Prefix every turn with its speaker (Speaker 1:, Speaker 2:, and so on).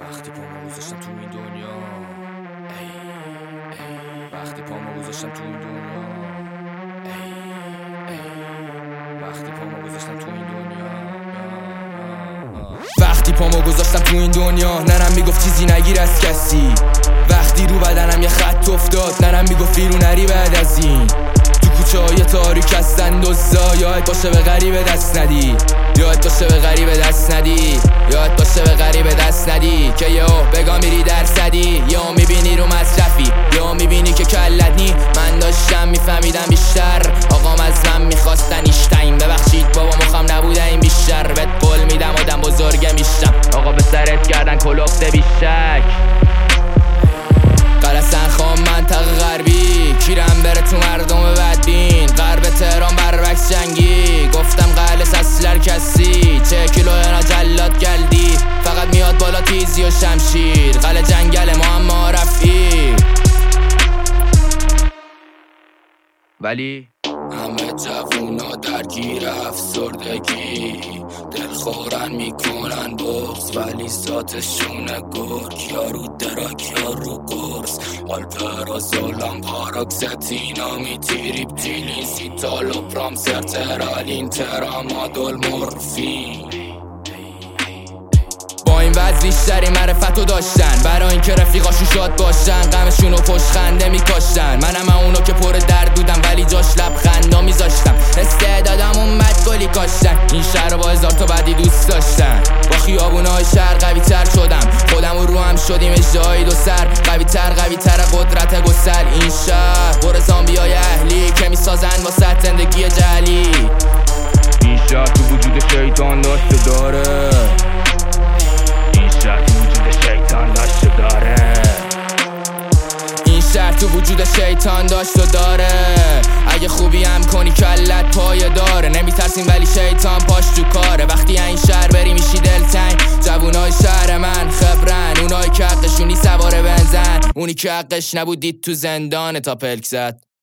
Speaker 1: وقتی پامو گذاشتم تو این دنیا وقتی پامو گذاشتم تو این دنیا وقتی پامو گذاشتم تو این دنیا وقتی پامو گذاشتم تو این دنیا ننم میگفت چیزی نگیر از کسی. وقتی رو بدنم یه خط افتاد ننم میگفت بیرون نری بعد از این. تو کوچه های تاریک هستن دزدا، یاد باشه به غریبه دست ندی، یاد باشه به غریبه دست ندی، یاد باشه به غریبه دست ندی که یهو بگا میری درصدی، یا میبینی رو مصرفی یا میبینی که کلت نی. من داشتم میفهمیدم بیشتر، آقام از من میخواستن ایشتین. ببخشید بابا مخم نبوده این بیشتر، بهت قول میدم آدم بزرگه میشم. آقا به سرت کردن کلفته بیشک قلسن خام منطقه غربی، کیرم بره تو مردم بدبین. غرب تهران بربکس جنگی، گفتم قلس اصلر کسی. 40 کیلو اینا جلاد گلدی، فقط میاد بالا تیزی و شمشیر. قل جنگل ما اما رفی، ولی همه جوونا درگیر افسردگی، دلخورن میکنن بغض ولی ساتشونه گرگ. یارو دراک یارو قرص آلپرا زولان پاراکستینا میتیریب تیلین سیتالو پرام سرترالین ترامادول مورفین. با این وضع بیشتری معرفتو داشتن، برای این که رفیقاشون شاد باشن غمشونو پشت خنده میکاشتن. منم اونو که پر درد بودم ولی جاش لبخندا میذاشتم. استعدادم اومد گلی کاشتن، این شهر رو با 1000 تا بعدی دوست داشتن. با خیابونای شهر قوی تر شدم، خودم و رو هم شدیم اجدهای دو سر. قوی تر قدرت گسل این شهر پر زامبیای اهلی که میسازن واسه زندگی جعلی. این شهر تو وجود شیطان داشته داره، این شهر تو وجود شیطان داشته داره، این شهر تو وجود شیطان داشته داره. اگه خوبی هم کنی کلت پایه داره، نمیترسیم ولی شیطان پاش تو کاره. وقتی این شهر بری میشی دلتنگ، جوونای شهر من خبرن، اونایی که حقشونی سواره بنزن، اونی که حقش نبود دید تو زندان تا پلک زد.